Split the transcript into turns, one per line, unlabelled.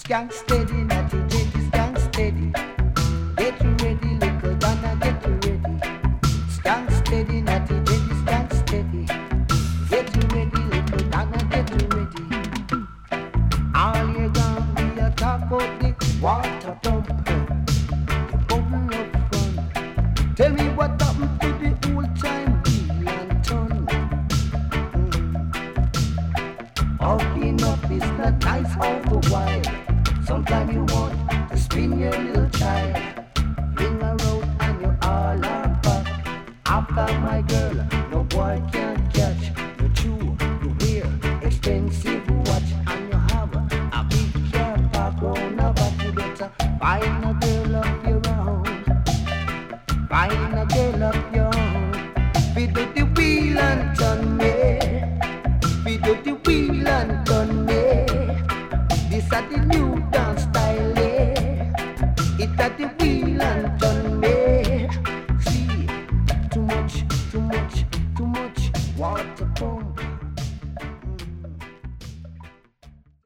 skank steady, natty ready, skank steady. Get ready, little Donna, get ready. Skank steady, natty ready, skank steady. Get ready, little Donna, get ready. All you gonna be a talk about the water thumper, bubble up front. Tell me what happened to the old time wheel and ton. Walking up is not nice all the while. Sometimes you want to spin your little child. Ring a road and you all are back. After my girl, no boy can catch. You chew, you wear expensive watch, and you have a big car park on a back. You better find a girl of your own. Find a girl of your own. We do the wheel and turn me. We do the wheel and turn me. This is the new dance style, eh? It's at the wheel and turn me. See, too much water pump.